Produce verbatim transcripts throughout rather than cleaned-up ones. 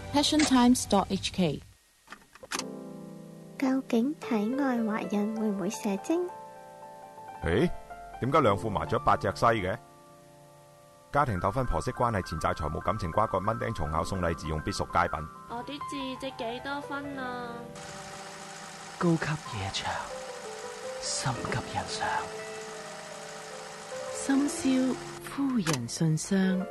passion times dot h k。 究竟體外懷孕會唔會射精？ 誒，點解兩副麻雀八隻西嘅？家庭糾紛、婆媳關係、錢債、財務、感情瓜葛、蚊叮蟲咬、送禮自用必屬佳品。 我啲字值幾多分啊？ 高級夜場，心急人上， 深宵夫人信箱。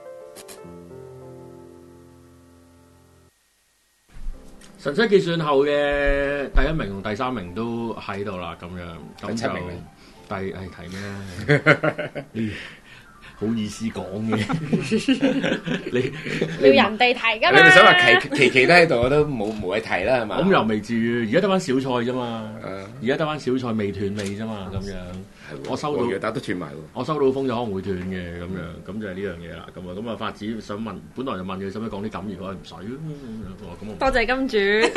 神七計算後嘅第一名同第三名都喺度啦，咁樣咁就第係睇咩？好意思講嘅，你要人哋提噶嘛？ 你哋想話期期期都喺度，我都冇無謂提啦，係嘛？ 咁又未至於，而家得翻小菜啫嘛，而家得翻小菜未斷尾啫嘛，咁樣。我收到， 但都斷埋喎。 我收到風就可能會斷嘅，咁樣，咁就係呢樣嘢啦。咁啊，咁啊，發子想問，本來就問佢使唔使講啲感言，佢話唔使咁多謝金主。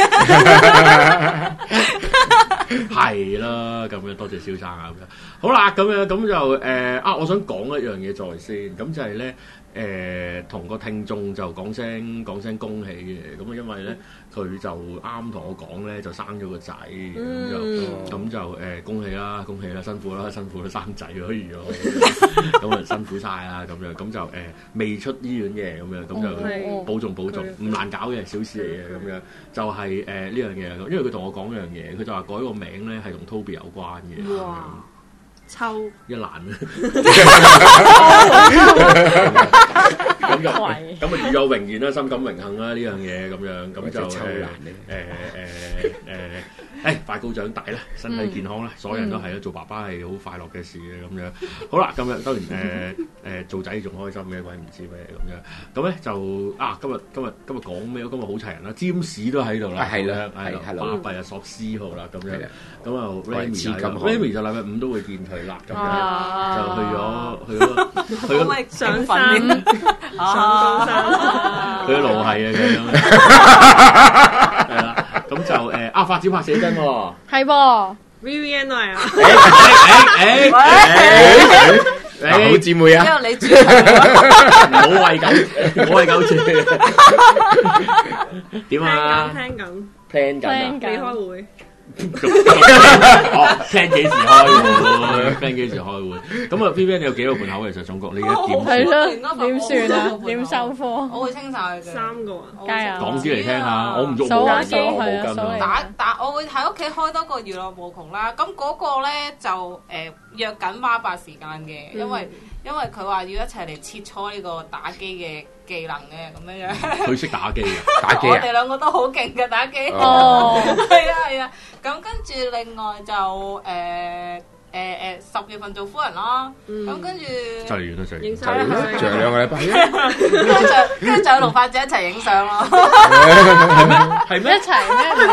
係啦，咁樣多謝蕭生啊，咁樣好啦，咁樣咁就誒、呃、啊，我想講一樣嘢在先，咁就係咧誒，同、呃、個聽眾就講聲講聲恭喜嘅，咁啊，因為咧佢就啱同我講咧，就生咗個仔，咁、嗯、就咁就誒、呃、恭喜啦，恭喜啦，辛苦啦，辛苦啦，生仔可以咗，咁啊辛苦晒啦，咁樣咁就誒、呃、未出醫院嘅，咁樣咁就保重保重，唔難搞嘅，小事嚟嘅，咁樣就係誒呢樣嘢，因為佢同我講一樣嘢，佢就話改個名咧係同 Toby 有關嘅。 哇！抽一難啊！咁就咁啊，與有榮焉啦，深感榮幸啦，呢樣嘢咁樣，咁就誒誒誒誒誒，快高長大啦，身體健康啦，所有人都係啦，做爸爸係好快樂嘅事嘅咁樣。好啦，咁樣當然誒誒做仔仲開心嘅，鬼唔知咩咁樣。咁咧就啊，今日今日今日講咩？今日好齊人啦，占士都喺度啦， 係啦，係啦， 巴閉啊，索斯號啦，咁樣。咁啊 Remy 就禮拜五都會見佢啦，咁樣就去咗去咗去咗上山，上山， 佢啲路係啊咁樣，係啦，咁就誒啊發展拍寫真喎， 係噃 V V N 係啊， 誒誒誒誒， 好姊妹啊， 因為你主唔好餵狗，唔好餵狗住，點啊？ 聽緊 plan 緊啊， 未開會。 哦 plan 幾時開會 plan 幾時開會咁啊 P P 你有幾個盤口其實總局你而家點係咯點算啊點收科我會清晒佢嘅三個啊加油講啲嚟聽下我唔做冇跟㗎我冇跟啊打打我會喺屋企開多個娛樂無窮啦咁嗰個咧就誒、呃、約緊孖八時間嘅、嗯、因為因為佢話要一齊嚟切磋呢個打機嘅技能嘅咁樣樣， 佢識打機嘅，打機我哋兩個都好勁嘅打機， 哦， 係啊係啊，咁跟住另外就誒誒誒十月份做夫人啦，咁跟住就嚟完啦就影相，仲有兩個禮拜， 跟住跟住就同發姐一齊影相咯， 係咩？係咩？ 一齊咩？ 係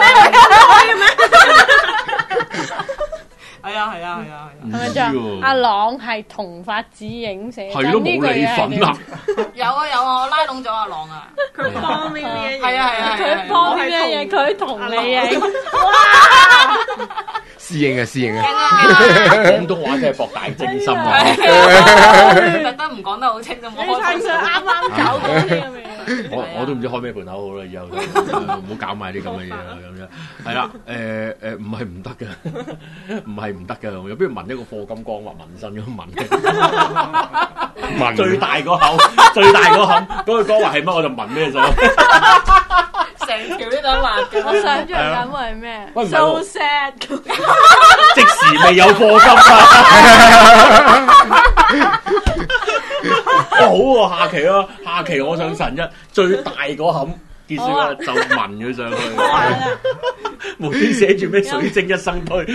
咩？係啊係啊係啊係啊！ 係咪就阿朗係同發子影寫？ 係咯，冇你份啊！ 有啊有啊，我拉攏咗阿朗啊！ 佢幫咩嘢？ 係啊係啊， 佢幫咩嘢？佢同你影。哇！ 師兄啊師兄啊！ 廣東話真係博大精深啊！ 特登唔講得好清啫，冇開相啱啱搞嗰啲咁嘅。 我我都唔知開咩盤口好啦，以後唔好搞埋啲咁嘅嘢啦，咁樣係啦，誒誒唔係唔得嘅，唔係唔得嘅，有邊度紋一個霍金光或紋身咁紋？紋最大個口，最大個口，嗰句講話係乜我就紋咩就。 成條呢度辣嘅， 我想象緊會係咩 ？So sad， 即時未有貨金啊！哦好喎，下期咯，下期我想神一最大嗰冚結束啦，就紋佢上去，無端寫住咩水晶一生推。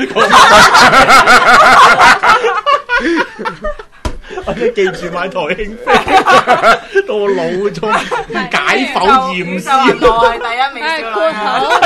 或者記住買台興飛，到我腦中解剖驗屍， 我係第一名少女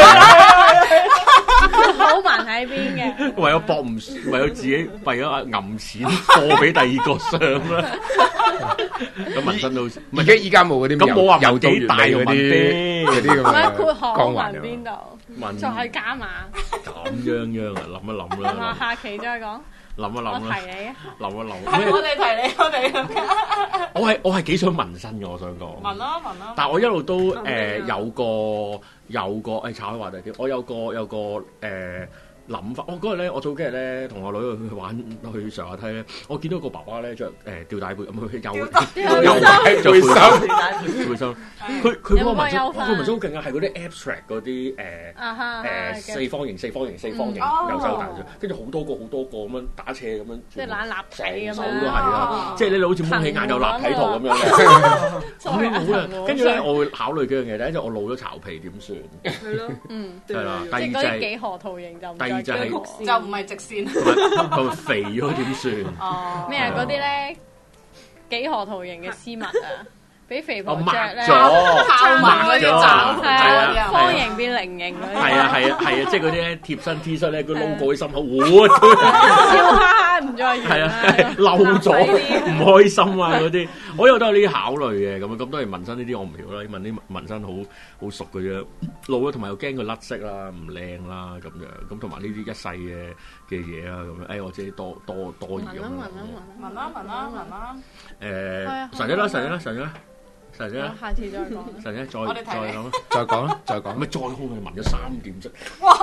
好紋喺邊嘅？ 為咗博唔，為咗自己，為咗揞錢貨俾第二個相啦。咁紋身都， 而家依家冇嗰啲咁冇話有幾大嗰啲嗰啲咁樣。唔括號紋邊邊度？ 紋再係加碼。 咁樣樣啊，諗一諗啦。 話下期再講。 諗一諗啦， 我提你啊！ 諗一諗。 我哋提你，我哋。 我我係我係幾想紋身嘅，我想講。 紋啦紋啦。 但係我一路都誒、呃、有個有個誒炒開話題啲，我有個有個誒。呃諗法，我嗰日咧，我早幾日咧同我女去玩去上下梯咧，我見到個爸爸咧着誒吊帶背咁，佢又又擺着背心，背心。佢佢嗰個紋身，佢紋身好勁啊！係嗰啲 abstract 嗰啲誒誒四方形、四方形、四方形，由細到大，跟住好多個好多個咁樣打斜咁樣， 即係懶立體咁樣， 手都係啊！即係你好似蒙起眼有立體圖咁樣嘅，咁好啊！跟住咧，我會考慮幾樣嘢，第一就我露咗巢皮點算？ 係咯，嗯， 係啦。第二就係幾何圖形就。 就係就唔係直線， 佢肥咗點算？ 哦，咩啊？嗰啲咧幾何圖形嘅絲襪啊，俾肥婆着咧， 咗， 抹咗， 係啊，方形變菱形嗰啲， 係啊係啊係啊，即係嗰啲咧貼身 T 恤咧，佢窿過喺心口，哇！ 笑哈哈唔再完， 係啊，漏咗唔開心啊嗰啲，我有都有呢啲考慮嘅，咁咁都係紋身呢啲我唔曉啦，問啲紋身好好熟嘅啫，老咗同埋又驚佢甩色啦，唔靚啦咁樣，咁同埋呢啲一世嘅嘅嘢啊咁樣，誒我自己多多多疑咁樣。 紋啦紋啦紋啦， 誒神一啦神一啦神一啦。神姐， 下次再講。 神姐，再再講， 再講啦，再講。 咪再空佢紋咗三點啫。 哇！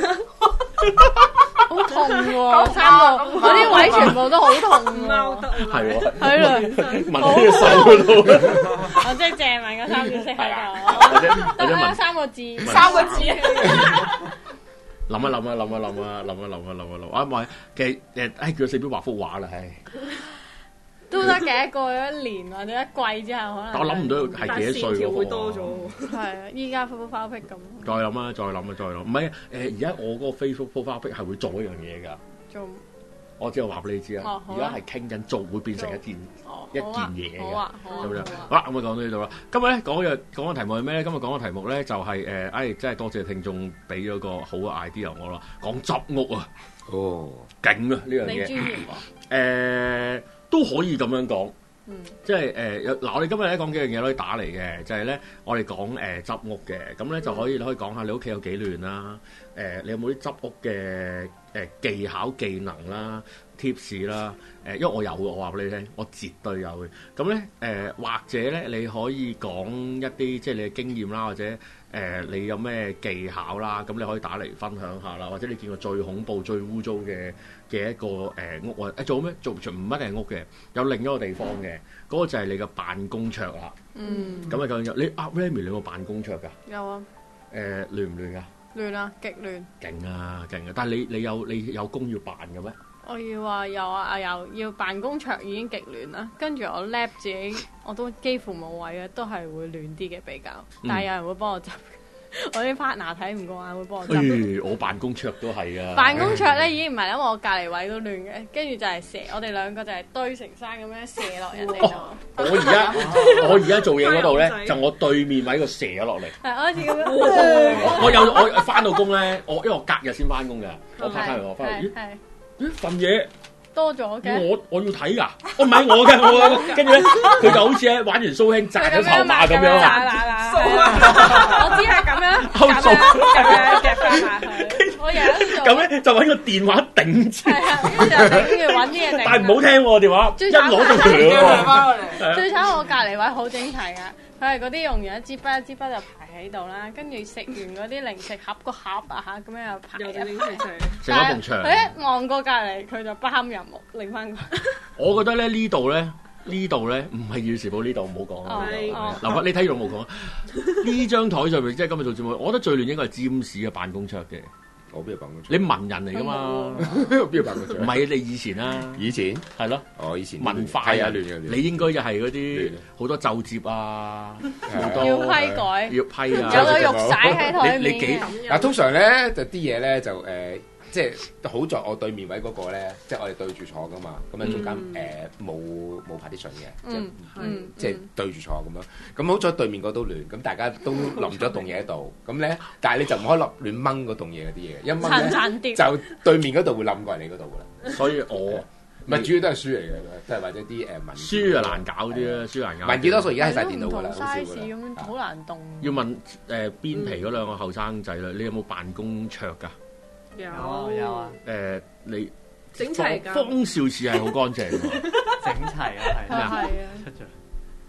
好痛喎，三個嗰啲位全部都好痛喎。 係喎。 係啦， 紋喺隻手嗰度。 我即係借紋個三點式喺度。 或者或者紋三個字。 三個字。 諗一諗啊，諗一諗啊，諗一諗啊，諗一諗啊，唔係，其實誒，誒叫四標畫幅畫啦，係。 都得嘅，過咗一年或者一季之後可能。 但我諗唔到係幾多歲嗰會多咗。 係啊，依家 profile pic 咁。 再諗啊，再諗啊，再諗。唔係誒，而家我嗰個 Facebook profile pic 係會做一樣嘢㗎。 做。 我只係話俾你知啊。而家係傾緊做，會變成一件一件嘢嘅。好啊，好啊。好啦，咁啊講到呢度啦。今日咧講嘅講嘅題目係咩咧？今日講嘅題目咧就係誒，誒真係多謝聽眾俾咗個好嘅 idea 我啦。講執屋啊。哦。勁啊！呢樣嘢。你專業喎。誒。都可以咁樣講，嗯、即係誒嗱，我哋今日咧講幾樣嘢可以打嚟嘅，就係、是、咧我哋講誒執屋嘅，咁咧就可以你可以講下你屋企有幾亂啦，誒、呃、你有冇啲執屋嘅誒、呃、技巧技能啦、tips 啦，誒、呃、因為我有嘅，我話俾你聽，我絕對有嘅。咁咧誒或者咧你可以講一啲即係你嘅經驗啦，或者誒、呃、你有咩技巧啦，咁你可以打嚟分享下啦，或者你見過最恐怖、最污糟嘅嘅一個誒、呃、屋啊！誒做咩？做唔一定係屋嘅，有另一個地方嘅，嗰、那個就係你嘅辦公桌啦。嗯。咁啊咁樣，你阿 Remy 你有冇辦公桌㗎？ 有啊。誒、 呃、亂唔亂㗎？ 亂啊，極亂。 勁啊勁啊！但係你你有你有工要辦嘅咩？ 我要話有啊，有要辦公桌已經極亂啦，跟住我 lap 自己我都幾乎冇位嘅，都係會亂啲嘅比較，但係有人會幫我執。我啲 partner 睇唔過眼會幫我執、 哎。我辦公桌都係啊。 辦公桌咧已經唔係，因為我隔離位都亂嘅，跟住就係射，我哋兩個就係堆成山咁樣射落人哋度、哦。我而家我而家做嘢嗰度咧，就我對面位個射咗落嚟。 係，我好似咁樣。 我有我翻到工咧，我因為我隔日先翻工嘅，我拍翻嚟我翻嚟。咦？咦？份嘢。 多咗嘅， 我我要睇㗎，我唔係我嘅，我跟住咧，佢就好似咧玩完蘇興擲咗籌碼咁樣啊， 我知係咁樣，咁樣夾翻埋去，我有一做， 咁咧就揾個電話頂住， 係啊，跟住就頂住揾啲嘢頂， 但係唔好聽喎電話，一攞就斷喎， 最慘我隔離位好整齊㗎。佢係嗰啲用完一支筆一支筆就排喺度啦，跟住食完嗰啲零食盒個盒啊嚇，咁樣又排一排。 成一埲牆。 佢一望過隔離，佢就不堪任務，拎翻過。 我覺得咧呢度咧，呢度咧唔係《要時報》呢度，唔好講啦。嗱，你睇住我冇講。呢張台上面即係今日做節目，我覺得最亂應該係占士嘅辦公桌嘅。 我邊度辦公桌？ 你文人嚟噶嘛？ 邊度辦公桌？ 唔係你以前啦， 以前係咯。 哦，以前文化係啊，亂嘅亂。 你應該就係嗰啲好多奏摺啊，好多要批改， 要批啊， 有個玉璽喺台面。 你幾嗱？通常咧就啲嘢咧就誒，即係好在我對面位嗰個咧，即係我哋對住坐噶嘛，咁啊中間誒冇冇 partition嘅，即係即係對住坐咁樣。咁好彩對面嗰都亂，咁大家都冧咗棟嘢喺度，咁咧，但係你就唔可以立亂掹嗰棟嘢嗰啲嘢，一掹咧就對面嗰度會冧過嚟你嗰度噶啦。 所以我唔係主要都係書嚟嘅，即係或者啲誒文書啊難搞啲啦，書難搞。 文件多數而家喺晒電腦噶啦， 好少噶啦，好難動。 要問誒邊皮嗰兩個後生仔啦，你有冇辦公桌㗎？ 有有啊。 誒你整齊㗎。 方少似係好乾淨喎。 整齊啊，係啊，係啊。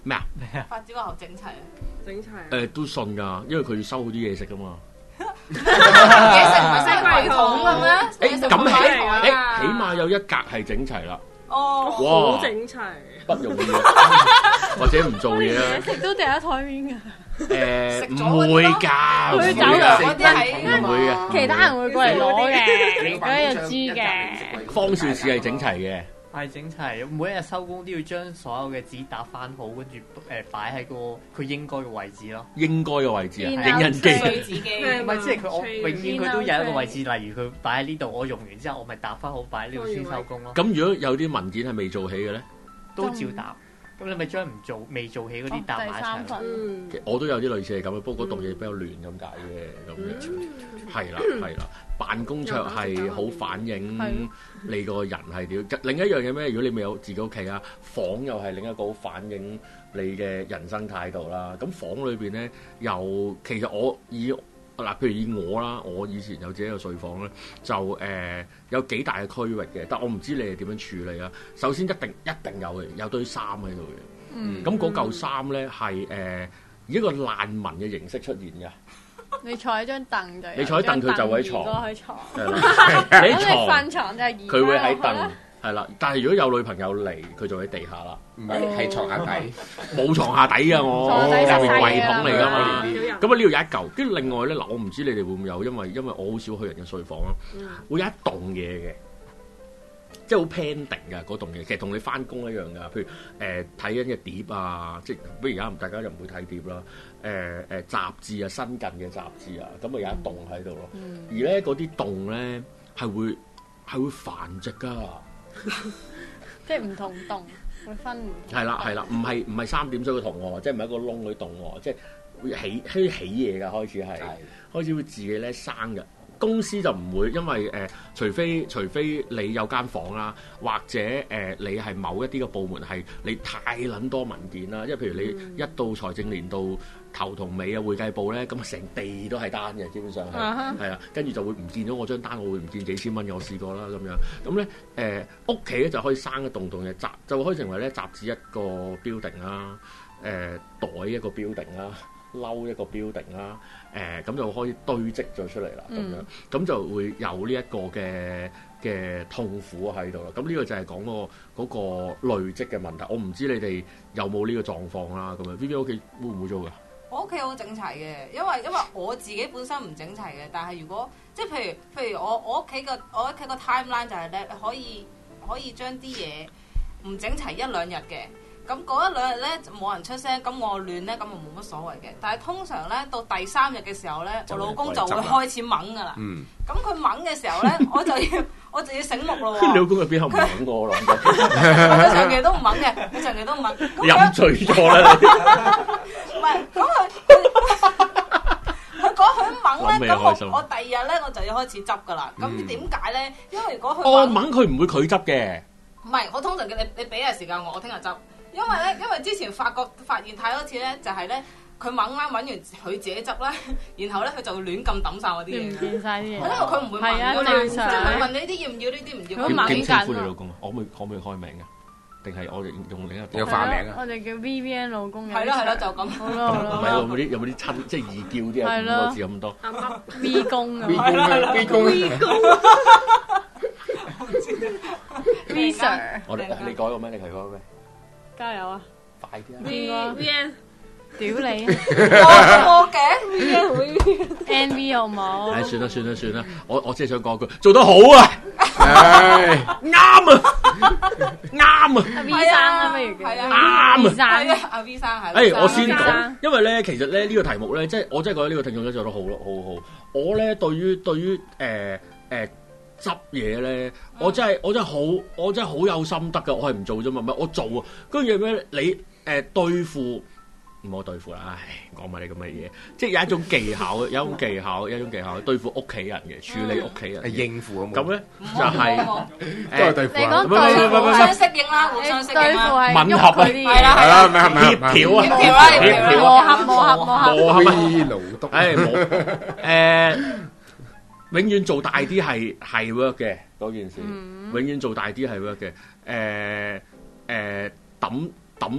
咩啊？ 發子話好整齊啊！ 整齊誒都信㗎，因為佢要收好啲嘢食㗎嘛。 嘢食唔係西櫃桶嘅咩？ 誒咁起誒起碼有一格係整齊啦。 哦， 哇！ 好整齊， 不容易啊，或者唔做嘢啊。 嘢食都掉喺台面㗎。 誒唔會㗎， 佢走㗎， 嗰啲係唔會嘅。 其他人會過嚟攞嘅，嗰啲就知嘅。 方少士係整齊嘅。 係整齊，每一日收工都要將所有嘅紙打翻好，跟住誒擺喺個佢應該嘅位置咯。 應該嘅位置啊，影然後印機。 碎紙機， 唔係即係佢我永遠佢都有一個位置， 然例如佢擺喺呢度，我用完之後我咪打翻好擺喺呢度先收工咯。 咁如果有啲文件係未做起嘅咧， 都照答。咁你咪將唔做未做起嗰啲搭埋一齊。 嗯， 我都有啲類似係咁嘅，不過嗰棟嘢比較亂咁解嘅，咁樣係啦係啦。辦公桌係好反映你個人係點。另一樣嘢咩？如果你未有自己屋企啊，房又係另一個好反映你嘅人生態度啦。咁房裏邊咧，又其實我以嗱，譬如以我啦，我以前有自己嘅睡房咧，就誒、呃、有幾大嘅區域嘅，但我唔知你哋點樣處理啊。首先一定一定有嘅，有堆衫喺度嘅。咁嗰嚿衫咧係誒以一個難民嘅形式出現嘅。 你坐喺張凳就， 你坐喺凳佢就會喺床， 喺床。 你床瞓床就係移。 佢會喺凳，係啦。但係如果有女朋友嚟，佢就喺地下啦。 唔係喺床下底， 冇床下底㗎我，下面櫃桶嚟㗎嘛。咁啊呢度有一嚿，跟住另外咧嗱，我唔知你哋會唔會有，因為因為我好少去人嘅睡房啦，會有一棟嘢嘅。即係好 pending 㗎嗰棟嘢，其實同你翻工一樣㗎。譬如誒睇緊嘅碟啊，即係不如而家大家又唔會睇碟啦。誒、呃、誒雜誌啊，新近嘅雜誌啊，咁啊有一棟喺度咯。嗯、而咧嗰啲棟咧係會係會繁殖㗎， 即係唔同棟會分唔同。 係啦係啦，唔係唔係三點水嘅銅喎，即係唔係一個窿嗰啲棟喎，即係會起開起嘢㗎，開始係的開始會自己咧生㗎。公司就唔會，因為誒、呃，除非除非你有間房啦，或者誒、呃、你係某一啲嘅部門係你太撚多文件啦，因為譬如你一到財政年度頭同尾啊會計部咧，咁啊成地都係單嘅，基本上係係啦，跟住就會唔見咗我張單，我會唔見幾千蚊嘅，我試過啦咁樣。咁咧誒屋企咧就可以生一棟棟嘅雜，就可以成為咧雜誌一個 building 啦，誒、呃、袋一個 building 啦。嬲一個 building 啦，誒咁就可以堆積咗出嚟啦，咁、嗯、樣咁就會有呢一個嘅嘅痛苦喺度啦。咁呢個就係講個嗰個累積嘅問題。我唔知你哋有冇呢個狀況啦。咁樣 V V 屋企會唔會做㗎？ 我屋企好整齊嘅，因為因為我自己本身唔整齊嘅，但係如果即係譬如譬如我我屋企個我屋企個 timeline 就係咧可以可以將啲嘢唔整齊一兩日嘅。咁嗰一兩日咧冇人出聲，咁我亂咧咁就冇乜所謂嘅。但係通常咧到第三日嘅時候咧，我老公就會開始掹噶啦。咁佢掹嘅時候咧，我就要我就要醒目咯喎。 你老公入邊有唔掹過我諗緊？ 佢長期都唔掹嘅，佢長期都唔掹。 飲醉咗啦你。 唔係，咁佢佢講佢掹咧，咁我我第二日咧我就要開始執噶啦。咁點解咧？因為如果佢哦掹佢唔會佢執嘅。唔係，我通常叫你你俾日時間我，我聽日執。因為咧，因為之前發覺發現太多次咧，就係咧，佢掹啱揾完佢自己執啦，然後咧佢就會亂咁抌晒嗰啲嘢， 變曬啲嘢。 因為佢唔會問嘅，即係佢問你呢啲要唔要，呢啲唔要。 佢掹緊。 點稱呼你老公啊？可唔可以可唔可以開名啊？定係我哋用另一個有化名啊？ 我哋叫 V V N 老公。 係咯係咯，就咁。 好咯好咯。 唔係有冇啲有冇啲親即係異叫啲啊？咁多字咁多。 阿媽 V 公啊。 V 公啊 V 公。 V 公。V Sir。 我哋你改個咩？你改個咩？ 加油啊！ 快啲啊 ！V V N， 屌你！ 我嘅 V N 會 N V 好冇？ 唉，算啦算啦算啦，我我只係想講句，做得好啊！啱啊，啱啊！ 阿 V 生啊，不如係啊，啱啊，阿 V 生係。 誒，我先講，因為咧，其實咧呢個題目咧，即係我真係覺得呢個聽眾咧做得好咯，好好。我咧對於對於誒誒執嘢咧，我真係我真係好，我真係好有心得㗎。我係唔做啫嘛，唔係我做啊。跟住咩？你誒對付。唔好對付啦，唉，講埋你咁嘅嘢，即係有一種技巧，有一種技巧，有一種技巧對付屋企人嘅，處理屋企人， 係應付咁。 咁咧就係都係對付啊！ 互相適應啦，互相適應啦， 吻合啊， 係啦係啦， 協調啊， 協調啦，協調磨合磨合磨合磨合啊， 勞督， 誒冇誒，永遠做大啲係係 work 嘅嗰件事，永遠做大啲係 work 嘅，誒誒抌抌。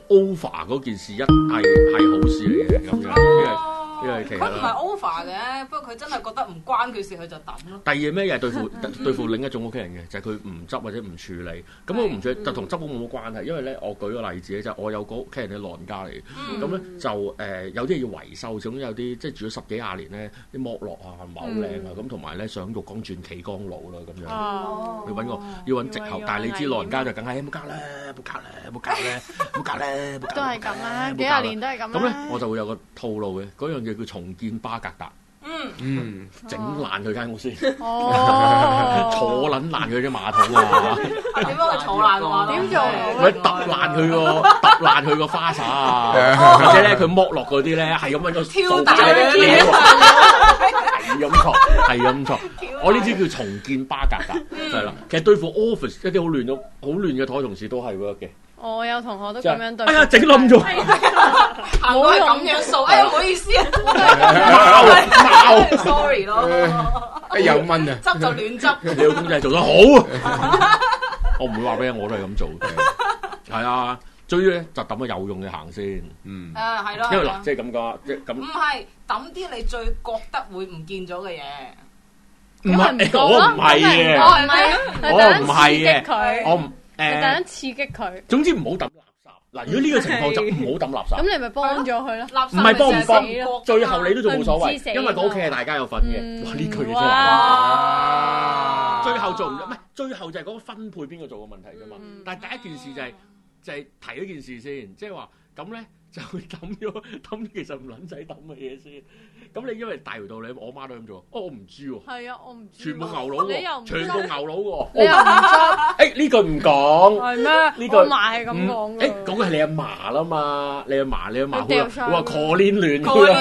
over 嗰件事一係係好事嚟嘅咁樣，因為因為其實佢唔係 over 嘅，不過佢真係覺得唔關佢事，佢就抌咯。 第二咩又係對付對付另一種屋企人嘅，就係佢唔執或者唔處理。咁我唔處理就同執屋冇乜關係，因為咧我舉個例子咧，就係、我有個屋企人嘅老人家嚟嘅，咁咧、嗯、就誒、呃、有啲嘢要維修，總有啲即係住咗十幾廿年咧，啲剝落啊唔係好靚啊，咁同埋咧上浴缸轉企缸爐啦咁樣，哦、要揾個要揾藉口，但係你知老人家就梗係冇隔啦，冇隔啦，冇隔啦，冇隔啦， 都係咁啦，幾廿年都係咁啦。 咁咧我就會有個套路嘅，嗰樣嘢叫重建巴格達。嗯嗯，整爛佢間屋先，哦、坐撚爛佢啲馬桶啊！ 點樣去坐爛個馬桶？點做？ 佢揼爛佢個揼爛佢個花灑啊！或者咧佢剝落嗰啲咧係咁揾個挑大嘅嘢，係咁錯，係咁錯。我呢啲叫重建巴格達，係啦、嗯。其實對付 office 一啲好亂咗、好亂嘅台同事都係 work 嘅。 我有同學都咁樣對。 哎呀，整冧咗！ 行過係咁樣掃，哎呀，唔好意思啊， 貓貓 ，sorry 咯， 哎有蚊啊， 執就亂執。 你老公真係做得好啊！我唔會話俾你，我都係咁做嘅。係啊，最咧就抌個有用嘅行先。嗯。誒係咯。因為嗱，即係咁講，即係咁。唔係抌啲你最覺得會唔見咗嘅嘢。 唔係，我唔係嘅。 我唔係， 我唔係嘅。我唔。 誒，突然刺激佢。 總之唔好抌垃圾。嗱，如果呢個情況就唔好抌垃圾。 咁你咪幫咗佢咯？ 唔係幫唔幫，最後你都做冇所謂，因為個屋企係大家有份嘅。哇！呢句嘢真係。哇！最後做唔得，唔係最後就係嗰個分配邊個做嘅問題啫嘛。但係第一件事就係就係提一件事先，即係話咁咧就會抌咗抌其實唔撚使抌嘅嘢先。咁你因為大條道理，我媽都咁做。哦，我唔知喎。 係啊，我唔知。 全部牛佬喎，全部牛佬喎。 你又唔執？ 誒呢句唔講。係咩？呢句。我嫲係咁講嘅。誒， 嗰個係你阿嫲啦嘛，你阿嫲，你阿嫲佢話，佢話 call 連亂。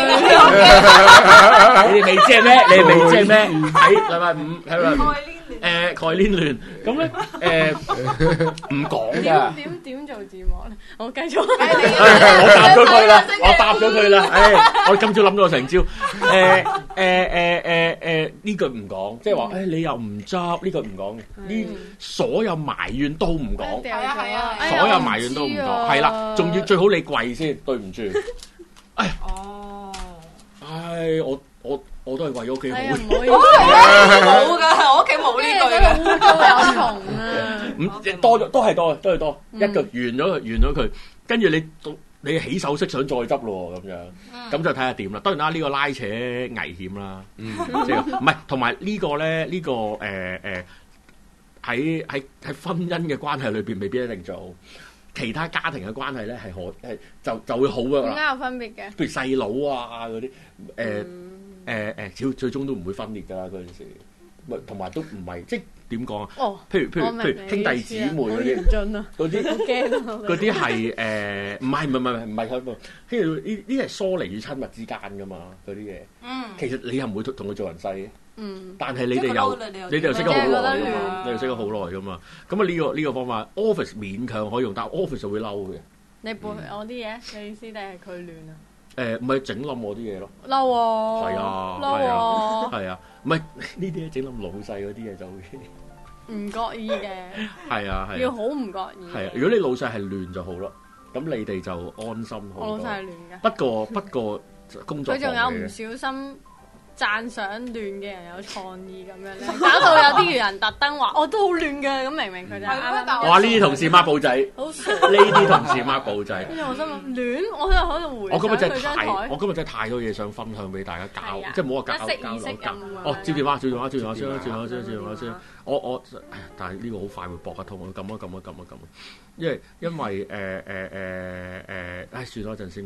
你哋未知係咩？你哋未知係咩？喺禮拜五，喺禮拜五。誒概念亂，咁咧誒唔講㗎。點點做字幕咧？我繼續。我答咗佢啦，我答咗佢啦。誒，我今朝諗咗成招。誒誒誒誒誒呢句唔講，即係話誒你又唔執，呢句唔講嘅。呢所有埋怨都唔講。係啊係啊，所有埋怨都唔講。係啦，仲要最好你跪先，對唔住。哎。哦。唉，我我。我都係為咗屋企好。 冇㗎，我屋企冇呢句嘅。污糟有蟲啊！ 咁多咗，都係多，都係多。一句完咗佢，完咗佢，跟住你你起手式想再執咯咁樣，咁就睇下點啦。當然啦，呢個拉扯危險啦。嗯，即係唔係同埋呢個咧？呢個誒誒喺喺喺婚姻嘅關係裏邊未必一定做。其他家庭嘅關係咧係可係就就會好㗎啦。點解有分別嘅？ 譬如細佬啊嗰啲誒。誒誒，最最終都唔會分裂㗎啦嗰陣時，咪同埋都唔係即係點講啊？哦，譬如譬如譬如兄弟姊妹嗰啲，嗰啲嗰啲係誒，唔係唔係唔係唔係佢，跟住呢呢係疏離與親密之間㗎嘛嗰啲嘢。嗯，其實你又唔會同佢做人世嘅。嗯，但係你哋又你哋又識得好耐㗎嘛？你又識得好耐㗎嘛？咁啊呢個呢個方法 office 勉強可以用，但係 office 就會嬲嘅。 你背我啲嘢，你意思定係佢亂啊？ 誒唔係整冧我啲嘢咯， 嬲喎， 係啊，係啊，係啊，唔係呢啲整冧老細嗰啲嘢就會唔覺意嘅， 係啊係， 要好唔覺意。 係啊，如果你老細係亂就好咯，咁你哋就安心好多。 我老細係亂嘅， 不過不過工作佢仲有唔小心讚賞亂嘅人有創意咁樣咧，搞到有啲人特登話我都好亂嘅，咁明明佢就啱啱。 哇！呢啲同事孖寶仔， 好傻。 呢啲同事孖寶仔。 跟住我心諗亂，我喺度喺度回。 我今日真係太，我今日真係太多嘢想分享俾大家教，即係唔好話教教教教。哦，接電話，接電話，接電話先啦，接電話先，接電話先。我我，但係呢個好快會駁得通，我撳一撳一撳一撳。因為因為誒誒誒誒，唉，算啦，一陣先講。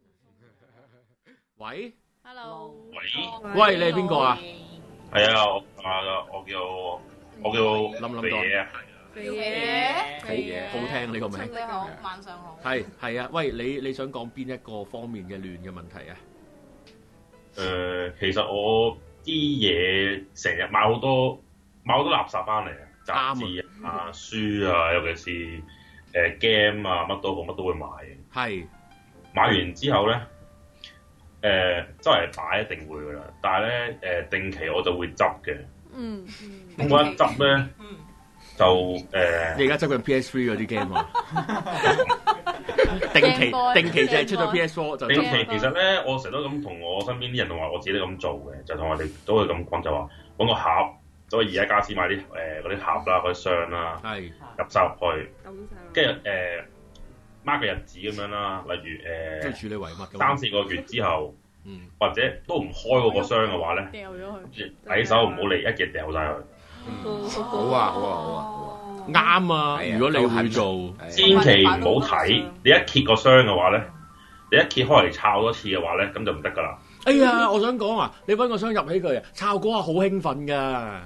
喂。 Hello， 喂，喂，你係邊個啊？ 係啊，我啊，我叫我叫冧冧肥嘢啊， 肥嘢， 肥嘢，好聽呢個名。 你好，晚上好。 係係啊，喂，你你想講邊一個方面嘅亂嘅問題啊？ 誒，其實我啲嘢成日買好多買好多垃圾翻嚟啊，雜誌啊、書啊，尤其是誒 game 啊，乜都好，乜都會買嘅。係買完之後咧。誒周圍擺一定會噶啦，但係咧誒定期我就會執嘅。嗯，咁我一執咧，就誒。你而家執緊 P S three 嗰啲 game 啊？ 定期定期就係出咗 P S 四就定期其實咧，我成日都咁同我身邊啲人同埋我自己都咁做嘅，就同我哋都會咁講，就話揾個盒，所以而家家私買啲誒嗰啲盒啦、嗰啲箱啦，入晒入去，跟住誒 mark 個日子咁樣啦，例如誒， 即係處理遺物三四個月之後，或者都唔開嗰個箱嘅話咧，掉咗佢，洗手唔好理，一嘢掉晒佢。 好啊好啊好啊！ 啱啊！如果你會做， 千祈唔好睇。你一揭個箱嘅話咧，你一揭開嚟抄多次嘅話咧，咁就唔得噶啦。 哎呀，我想講啊，你揾個箱入起佢，抄嗰下好興奮噶，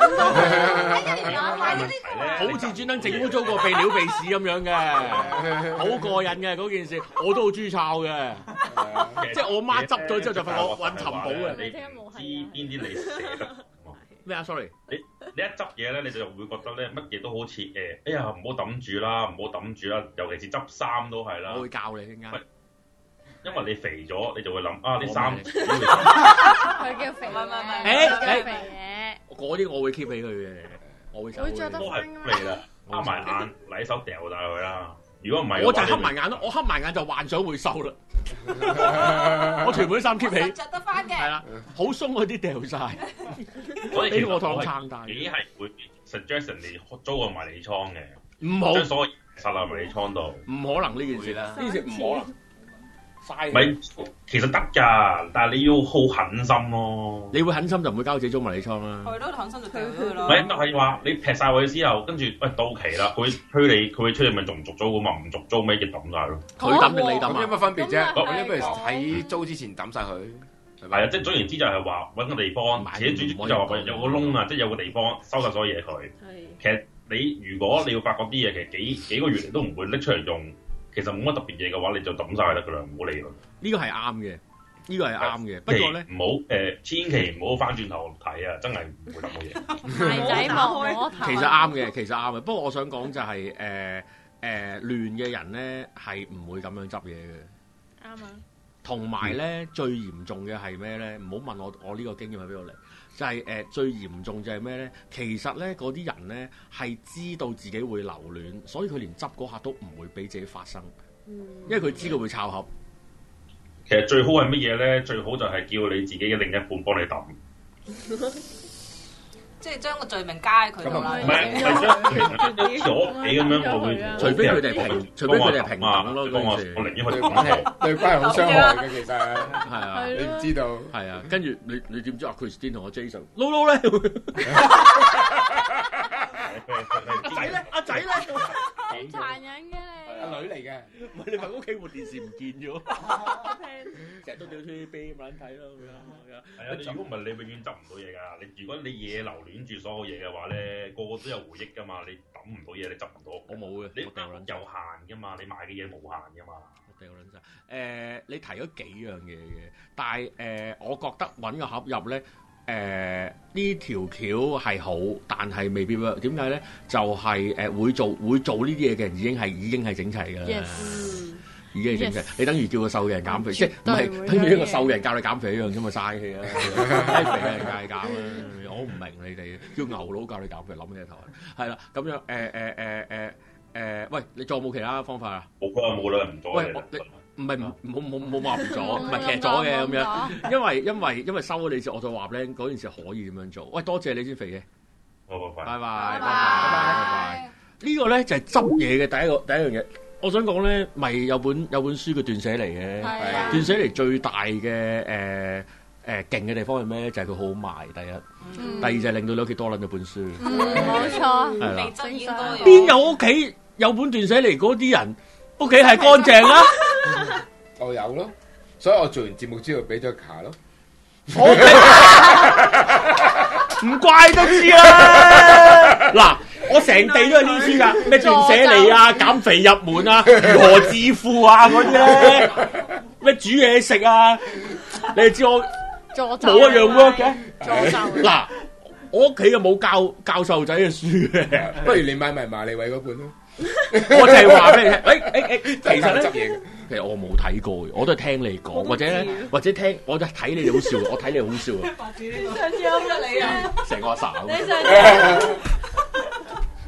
好似專登整污糟個鼻料鼻屎咁樣嘅，好過癮嘅嗰件事，我都好中意抄嘅。即係我媽執咗之後就發覺揾尋寶嘅。 你知邊啲你捨得？ 咩啊 ？sorry， 你你一執嘢咧，你就會覺得咧，乜嘢都好似誒，哎呀唔好抌住啦，唔好抌住啦，尤其是執衫都係啦。 我會教你啱。 因為你肥咗，你就會諗啊啲衫。 佢叫肥，唔係唔係， 誒誒， 肥嘢。 嗰啲我會 keep 起佢嘅，我會會着得都係肥啦，啱埋眼，禮手掉晒佢啦。如果唔係， 我就係黑埋眼咯，我黑埋眼就幻想會瘦啦。我全部啲衫 keep 起， 着得翻嘅， 係啦，好鬆嗰啲掉晒。 俾我當撐大， 幾係會 suggest 你租個迷你倉嘅， 唔好將所有塞落迷你倉度。 唔可能呢件事啦，呢件事唔可能。嘥咪其實得㗎，但係你要好狠心咯。 你會狠心就唔會交自己租迷你倉啦。 係咯，狠心就掉咗佢咯。 咪就係話你劈晒佢之後，跟住喂到期啦，佢催你，佢會催你咪續唔續租㗎嘛？唔續租咪要抌晒咯。 佢抌定你抌啊？ 咁有乜分別啫？咁不如喺租之前抌晒佢。 係啊，即係總言之就係話揾個地方，自己最主要就話有個窿啊，即係有個地方收晒所有嘢佢。其實你如果你要發覺啲嘢其實幾幾個月嚟都唔會拎出嚟用。其實冇乜特別嘢嘅話，你就抌晒得㗎啦，唔好理佢。 呢個係啱嘅，呢個係啱嘅。不過咧， 唔好誒，千祈唔好翻轉頭睇啊！真係唔會抌到嘢。 大仔摸其實啱嘅，其實啱嘅。不過我想講就係誒誒亂嘅人咧係唔會咁樣執嘢嘅。啱啊！同埋咧最嚴重嘅係咩咧？唔好問我，我呢個經驗喺邊度嚟？就係、是、誒、呃、最嚴重就係咩咧？其實咧嗰啲人咧係知道自己會留戀，所以佢連執嗰下都唔會俾自己發生，因為佢知道會抄盒。 其實最好係乜嘢咧？最好就係叫你自己嘅另一半幫你抌。 即係將個罪名加喺佢度啦。 唔係唔係將將咗你咁樣，我會除非佢哋係平，除非佢哋係平等咯。 我我寧願去講對關係好傷害嘅，其實係啊， 你唔知道係啊。跟住你你點知阿 Christine 同我 Jason no no 咧？阿仔咧？阿仔咧？ 好殘忍嘅你。 阿女嚟嘅， 唔係你喺屋企部電視唔見咗，成日都掉 T V B 冇人睇咯咁樣。 係啊，如果唔係你永遠執唔到嘢㗎。你如果你嘢留戀住所有嘢嘅話咧，個個都有回憶㗎嘛。你抌唔到嘢，你執唔到。 我冇嘅， 你有限㗎嘛，你買嘅嘢無限㗎嘛。 我掉撚晒。誒、呃，你提咗幾樣嘢嘅，但係誒、呃，我覺得揾個盒入咧。誒呢、呃、條橋係好，但係未必 work。點解咧？就係、是、誒、呃、會做會做呢啲嘢嘅人已經係已經係整齊㗎啦。Yes. 已經係整齊。Yes. 你等於叫個瘦嘅人減肥，即係唔係等於一個瘦嘅人教你減肥一樣啫嘛？嘥氣啊！低肥嘅人教你減啊！我唔明你哋叫牛佬教你減肥，諗咩頭？係啦，咁樣誒誒誒誒誒，喂，你仲有冇其他方法啊？ 冇啦，冇啦，唔做喂，你唔係唔冇冇冇話唔咗，唔係其實咗嘅咁樣，因為因為因為收咗你時，我就話咧嗰件事可以點樣做。喂，多謝你先肥嘅， 好，拜拜，拜拜，拜拜，拜拜。呢個咧就係執嘢嘅第一個第一樣嘢。我想講咧，咪有本有本書叫斷捨離嘅，斷捨離最大嘅誒誒勁嘅地方係咩咧？就係佢好好賣。第一，第二就係令到你屋企多撚咗本書。 冇錯， 係啦。 邊有屋企有本斷捨離嗰啲人？屋企係乾淨啦， 我有咯，所以我做完節目之後俾咗卡咯。 唔怪都知啦。嗱，我成地都係呢啲書噶，咩斷捨離啊、減肥入門啊、如何致富啊嗰啲咧，咩煮嘢食啊，你哋知我冇一樣 work 嘅。嗱，我屋企又冇教教授仔嘅書嘅， 不如你買埋麻利偉嗰本咯。 我就係話俾你聽，誒誒誒，其實咧，其實我冇睇過嘅，我都係聽你講，或者咧，或者聽，我就睇你哋好笑，我睇你好笑啊！ 上次啱咗你啊， 成個阿 Sa 咁。 你上次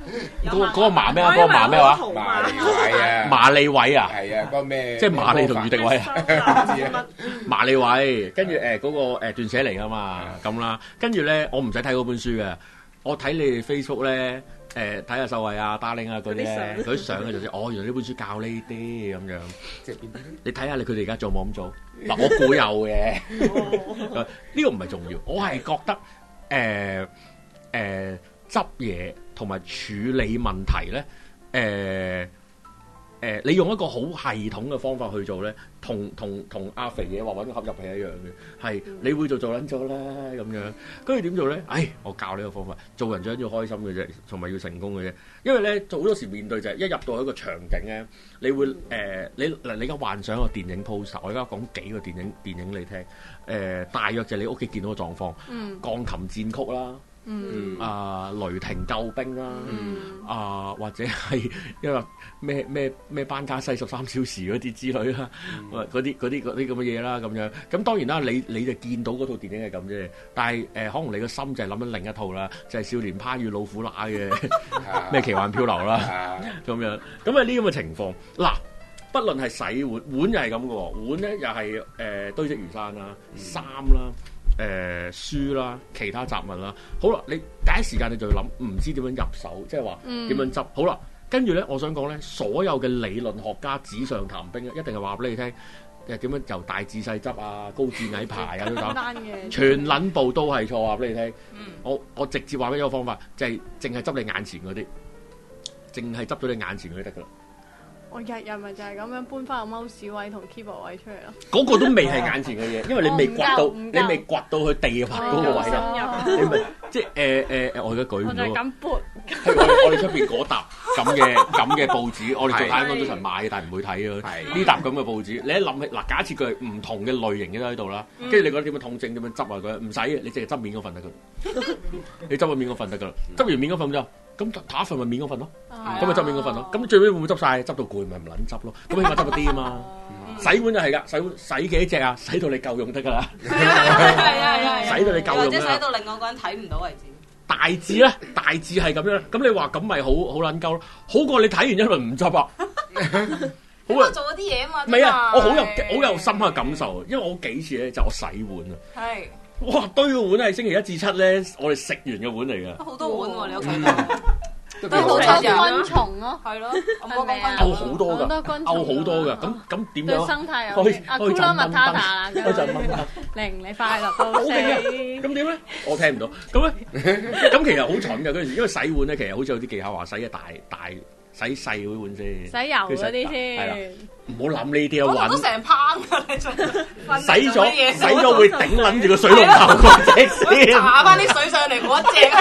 嗰個馬咩啊？嗰個馬咩話？ 馬利偉啊！ 馬利偉啊！ 係啊，嗰個咩？ 即係馬利同余迪偉啊！馬利偉，跟住誒嗰個誒斷捨離啊嘛，咁啦。跟住咧，我唔使睇嗰本書嘅，我睇你哋 Facebook 咧。誒睇下秀慧啊、Darling 啊嗰啲咧，佢啲相嘅就知，哦原來呢本書教呢啲咁樣。即係邊啲？你睇下你佢哋而家做冇咁做？嗱，我估有嘅。呢個唔係重要，我係覺得誒誒執嘢同埋處理問題咧，誒、呃。誒、呃，你用一個好系統嘅方法去做咧，同同同阿肥嘢話揾個盒入係一樣嘅，係你會做做撚咗啦咁樣，跟住點做咧？唉，我教你個方法，做人最緊要開心嘅啫，同埋要成功嘅啫。因為咧，做好多時面對就係一入到一個場景咧，你會誒、呃，你嗱你而家幻想一個電影 poster，我而家講幾個電影電影你聽，誒、呃，大約就係你屋企見到嘅狀況，嗯，鋼琴戰曲啦。嗯啊，雷霆救兵啦，嗯、啊或者係因為咩咩咩班加西十三小時嗰啲之類啦，嗰啲嗰啲嗰啲咁嘅嘢啦，咁樣咁當然啦，你你就見到嗰套電影係咁啫，但係誒、呃、可能你個心就係諗緊另一套啦，就係、是、少年派與老虎乸嘅咩奇幻漂流啦，咁樣咁啊呢咁嘅情況嗱，不論係洗碗碗又係咁嘅喎，碗咧又係誒堆積如山啦，衫啦。誒、呃、書啦，其他雜物啦，好啦，你第一時間你就要諗，唔知點樣入手，即係話點樣執，好啦，跟住咧，我想講咧，所有嘅理論學家紙上談兵一定係話俾你聽，誒點樣由大至細執啊，高至矮排啊，都得，全撚部都係錯，話俾你聽，我我直接話俾你個方法，就係淨係執你眼前嗰啲，淨係執咗你眼前嗰啲得噶啦。 我日日咪就係咁樣搬翻個 mouse 位同 keyboard 位出嚟咯。嗰個都未係眼前嘅嘢，因為你未掘到，你未掘到去地下嗰個位啊！你咪即係誒誒，我而家舉唔到。我就係咁撥。我哋出邊嗰沓咁嘅咁嘅報紙，我哋做太安早晨買，但係唔會睇啊。呢沓咁嘅報紙，你一諗起嗱，假設佢係唔同嘅類型嘅都喺度啦，跟住你覺得點樣統整點樣執啊？佢唔使，你淨係執面嗰份得噶。你執個面嗰份得噶啦，執完面嗰份之後。咁打一份咪面嗰份咯，咁咪執面嗰份咯，咁最尾會唔會執晒？執到攰咪唔撚執咯，咁起碼執到啲啊嘛。洗碗就係㗎，洗碗洗幾隻啊？洗到你夠用得㗎啦。係係係， 洗到你夠用啦。或者洗到另外個人睇唔到為止。 大致咧，大致係咁樣。咁你話咁咪好好撚鳩咯？好過你睇完一輪唔執啊。 好啊，做嗰啲嘢啊嘛。 唔係啊，我好有好有深刻感受，因為我幾次咧就我洗碗啊。係。哇！堆個碗係星期一至七咧，我哋食完嘅碗嚟嘅。 好多碗喎，你屋企都都好多昆蟲咯， 係咯， 係咪啊？ 漚好多㗎，漚好多㗎。咁咁點樣？對生態有啲阿 Gula Matata 啦，開陣蚊啦，零你快樂到死。咁點咧？我聽唔到。咁咧，咁其實好蠢㗎嗰陣時，因為洗碗咧，其實好似有啲技巧話洗嘅大大。洗細嗰啲碗先， 洗油嗰啲先， 唔好諗呢啲啊！ 揾成烹㗎你真洗咗洗咗會頂撚住個水龍頭嗰隻先， 搽翻啲水上嚟嗰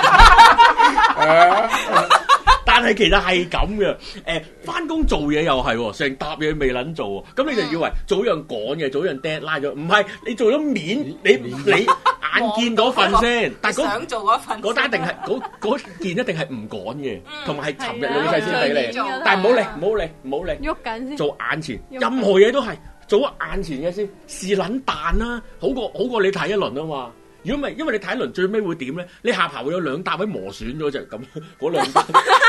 隻。 但係其實係咁嘅，誒翻工做嘢又係喎，成沓嘢未撚做喎，咁你就以為做樣趕嘅，做樣 dead 拉咗，唔係你做咗面，你你眼見嗰份先，但係想做嗰份， 嗰單一定係嗰嗰件一定係唔趕嘅，同埋係尋日老細先俾你，但係唔好理，唔好理，唔好理， 喐緊先， 做眼前，任何嘢都係做眼前嘅先，試撚彈啦，好過好過你睇一輪啊嘛。如果唔係，因為你睇一輪最尾會點咧？你下巴會有兩笪位磨損咗就咁，嗰兩笪。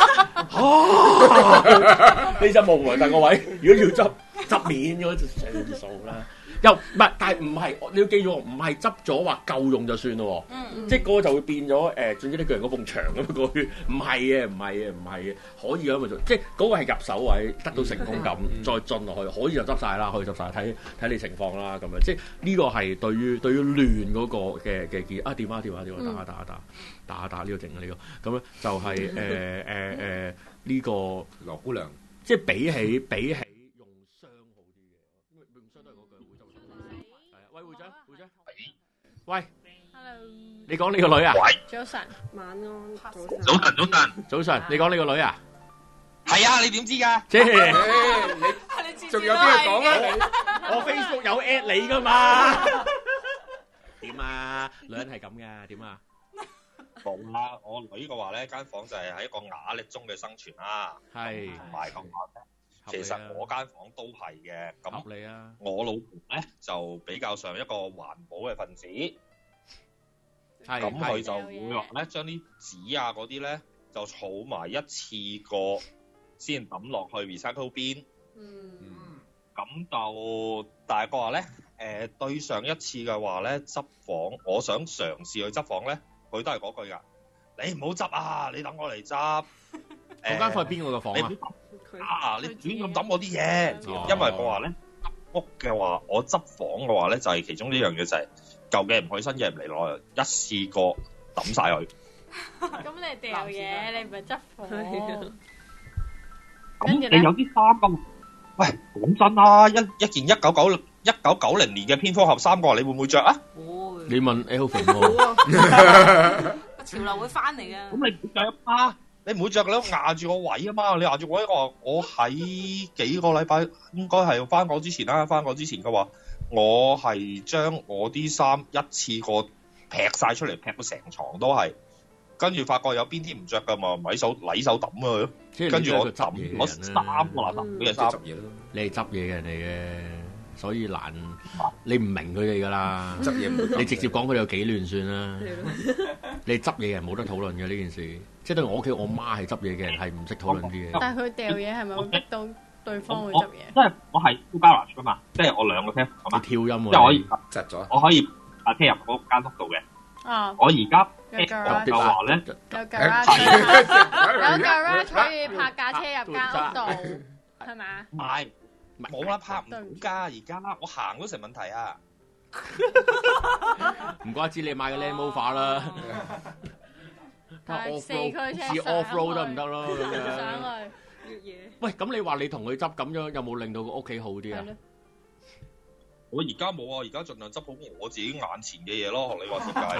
你就無謂第個位，如果要執執面咗就算數啦。又唔係，但係唔係，你要記住，唔係執咗話夠用就算咯。嗯嗯。即係嗰個就會變咗誒、呃，總之呢個人嗰埲牆咁過去，唔係嘅，唔係嘅，唔係嘅，可以咁咪做。即係嗰個係入手位，得到成功感，嗯、再進落去，可以就執晒啦，可以執晒，睇睇你情況啦，咁樣。即係呢個係對於對於亂嗰個嘅嘅建議啊，電話電話電話打打打打打打打呢個整啊呢個，咁咧就係誒誒誒呢個羅姑娘， 即係比起比起。喂，會長，會長，喂 ，hello，你講你個女啊？ 早晨，晚安，早晨， 早晨，早晨， 早晨，你講你個女啊？ 係啊，你點知噶？ 即係， 你仲有啲嘢講啊？ 我 Facebook 有 at 你噶嘛？點啊？女人係咁噶，點啊？ 冇啦，我女嘅話咧，間房就係喺一個瓦礫中嘅生存啦， 係， 同埋咁話。其實我間房都係嘅，咁我老婆咧就比較上一個環保嘅分子，咁佢就會話咧將啲紙啊嗰啲咧就儲埋一次過先抌落去 recycle bin。 嗯。 咁就大概話咧，誒、呃、對上一次嘅話咧，執房，我想嘗試去執房咧，佢都係嗰句㗎。你唔好執啊！你等我嚟執。 嗰間房係邊個嘅房啊？ 啊！你亂咁抌我啲嘢，哦、因為我話咧執屋嘅話，我執房嘅話咧就係、是、其中呢樣嘢就係舊嘅唔去，新嘢唔嚟攞，一次過抌晒佢。 咁你掉嘢，你唔係執房。 咁你有啲衫咁，喂，講真啦，一一件一九九一九九零年嘅蝙蝠俠衫個，你會唔會着啊？ 會。 你問 Alvin 喎。 個潮流會翻嚟嘅。咁你唔着啊？你唔會着，你都壓住個位啊嘛！你壓住我一個，我喺幾個禮拜應該係翻港之前啦，翻港之前嘅話，我係將我啲衫一次過劈晒出嚟，劈到成床都係。跟住發覺有邊啲唔着㗎嘛，咪手禮手抌佢咯。跟住我抌我三個垃圾嘅衫。 你係執嘢嘅人嚟嘅，所以難。你唔明佢哋㗎啦。執嘢唔你直接講佢哋有幾亂算啦。你執嘢嘅人冇得討論嘅呢件事。即係對我屋企我媽係執嘢嘅人，係唔識討論啲嘢。 但係佢掉嘢係咪會逼到對方會執嘢？ 即係我係 full garage 㗎嘛，即係我兩個車房嘛。 跳音喎。 即係可以窒咗。我可以把車入嗰間屋度嘅。 啊！ 我而家有 garage 就話咧， 有 garage，有 garage 可以泊架車入間屋度，係咪？ 唔係，冇啦，泊唔到㗎。而家我行都成問題啊！ 唔怪之你買個 Land Rover 啦。 係四驅車試 off road 得唔得咯？咁樣上去越野。 喂，咁你話你同佢執咁樣，有冇令到個屋企好啲啊？ 我而家冇啊，而家盡量執好我自己眼前嘅嘢咯。你話點解？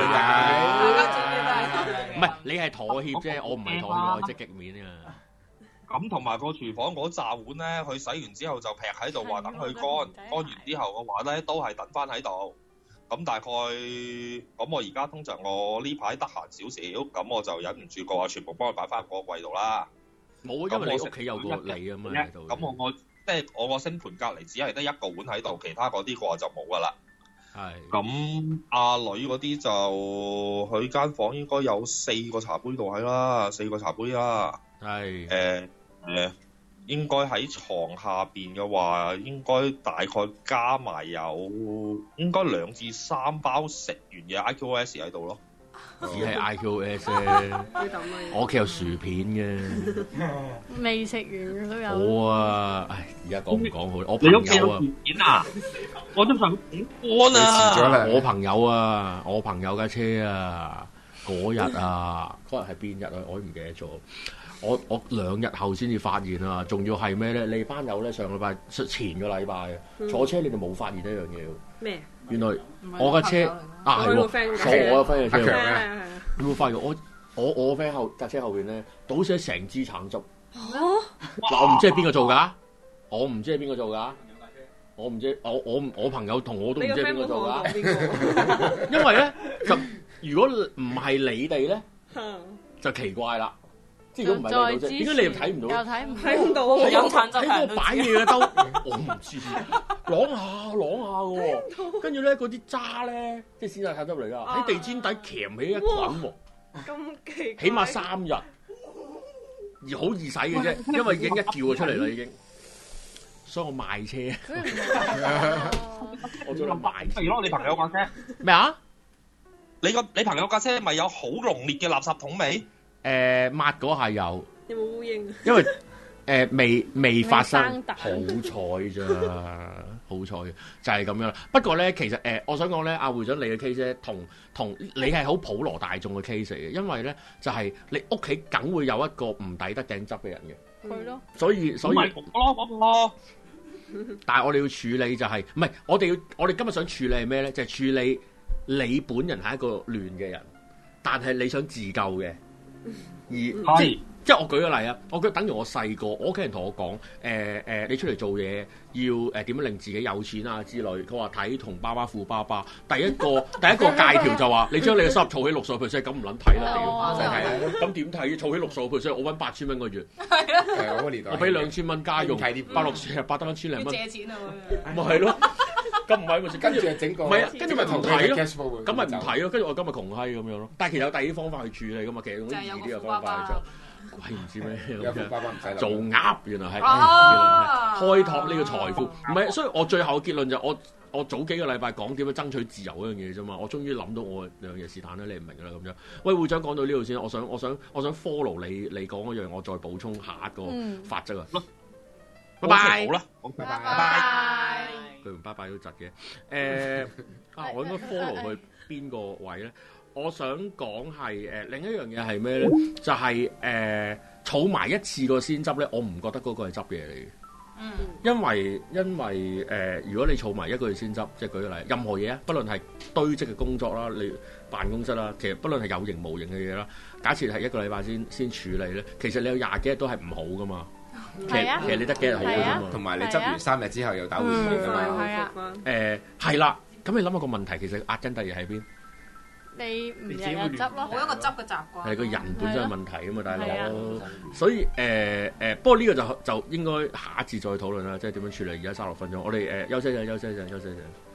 唔係你係妥協啫，我唔係妥協，我係積極面啊。 咁同埋個廚房嗰炸碗咧，佢洗完之後就劈喺度，話等佢乾，乾完之後嘅話咧都係等翻喺度。咁大概咁我而家通常我呢排得閒少少，咁我就忍唔住個話，全部幫佢擺翻個櫃度啦。 冇，因為你屋企有個你啊嘛喺度。 咁我我。即係我個星盤隔離只係得一個碗喺度，其他嗰啲嘅話就冇噶啦。係。咁阿女嗰啲就佢間房應該有四個茶杯度喺啦，四個茶杯啦。係。誒誒，應該喺床下邊嘅話，應該大概加埋有應該兩至三包食完嘅 I Q O S 喺度咯。 只係 I Q O S 啫，我屋企有薯片嘅， 未食完嘅都有。 好啊，唉，而家講唔講好？我朋友啊，薯片啊，我都想點乾啊！ 我朋友啊，我朋友架車啊，嗰日啊，嗰日係邊日啊？我都唔記得咗。我我兩日後先至發現啊，仲要係咩咧？你班友咧上禮拜前個禮拜啊，坐車你哋冇發現一樣嘢喎。咩？原來我架車啊係喎，坐我嘅 friend 嘅車喎。你有冇發現我我我 friend 後架車後邊咧倒瀉成支橙汁？嗱，我唔知係邊個做㗎，我唔知係邊個做㗎，我唔知我我我朋友同我都唔知係邊個做㗎。因為咧就如果唔係你哋咧，就奇怪啦。即係如果唔係你到啫，點解你又睇唔到？ 又睇唔睇唔到？ 有橙汁喺個擺嘢嘅兜，我唔知，啷下啷下嘅喎。跟住咧嗰啲渣咧，即係鮮榨橙汁嚟㗎，喺地氈底鉗起一捆喎。 咁奇怪！ 起碼三日，而好易洗嘅啫，因為已經一叫就出嚟啦已經。所以我賣車。我做諗賣車。 如果你朋友架車咩啊？ 你個你朋友架車咪有好濃烈嘅垃圾桶味？ 誒抹嗰下有， 有冇烏蠅？ 因為誒未未發生，好彩咋，好彩就係咁樣啦。不過咧，其實誒，我想講咧，阿會長你嘅 case 咧，同同你係好普羅大眾嘅 case 嚟嘅，因為咧就係你屋企梗會有一個唔抵得頸汁嘅人嘅， 佢咯。 所以所以， 咯咁咯。 但係我哋要處理就係唔係？我哋要我哋今日想處理係咩咧？就係處理你本人係一個亂嘅人，但係你想自救嘅。而即即我舉個例啊，我覺得等於我細個，我屋企人同我講，誒、呃、誒、呃，你出嚟做嘢要誒點樣令自己有錢啊之類。佢話睇同爸爸富爸爸，第一個第一個戒條就話，你將你嘅收入儲起六十個 percent， 咁唔撚睇啦，你咁點睇？儲起六十個 percent， 我揾八千蚊個月，係我俾兩千蚊家用，八六千八得翻千零蚊， 借錢啊！ 咪係咯。 咁唔係咪先？ 跟住就整個唔係啊，跟住咪唔睇咯， cash flow 咁咪唔睇咯，跟住我今日窮閪咁樣咯。但係其實有第二啲方法去處理噶嘛，其實用啲易啲嘅方法去做。鬼唔知咩有富爸爸唔使做鴨原來係， 哦、 原來係開拓呢個財富，唔係，所以我最後嘅結論就我我早幾個禮拜講點樣爭取自由嗰樣嘢啫嘛，我終於諗到我兩樣嘢是但啦，你唔明啦咁樣。喂，會長講到呢度先，我想我想我想 follow 你你講嗰樣，我再補充下一個法則啊。拜拜， 好啦， 拜拜。 佢唔拜拜都窒嘅。誒啊，我應該 follow 佢邊個位咧？我想講係誒另一樣嘢係咩咧？就係誒儲埋一次個先執咧，我唔覺得嗰個係執嘢嚟嘅。嗯。因為因為誒、呃，如果你儲埋一個月先執，即係舉個例，任何嘢啊，不論係堆積嘅工作啦，你辦公室啦，其實不論係有形無形嘅嘢啦，假設係一個禮拜先先處理咧，其實你有廿幾日都係唔好噶嘛。其實、啊、其實你得幾日好嘅啫嘛。同埋、啊、你執完三日之後又打回原形㗎嘛。係啊。誒係啦，咁你諗下個問題，其實壓根第二喺邊？ 你唔日日執咯， 冇一個執嘅習慣。 係個人本身嘅問題啊嘛，大佬。所以誒誒、呃呃，不過呢個就就應該下一次再討論啦，即係點樣處理。而家三十六分鐘，我哋誒、呃、休息一陣，休息一陣，休息一陣。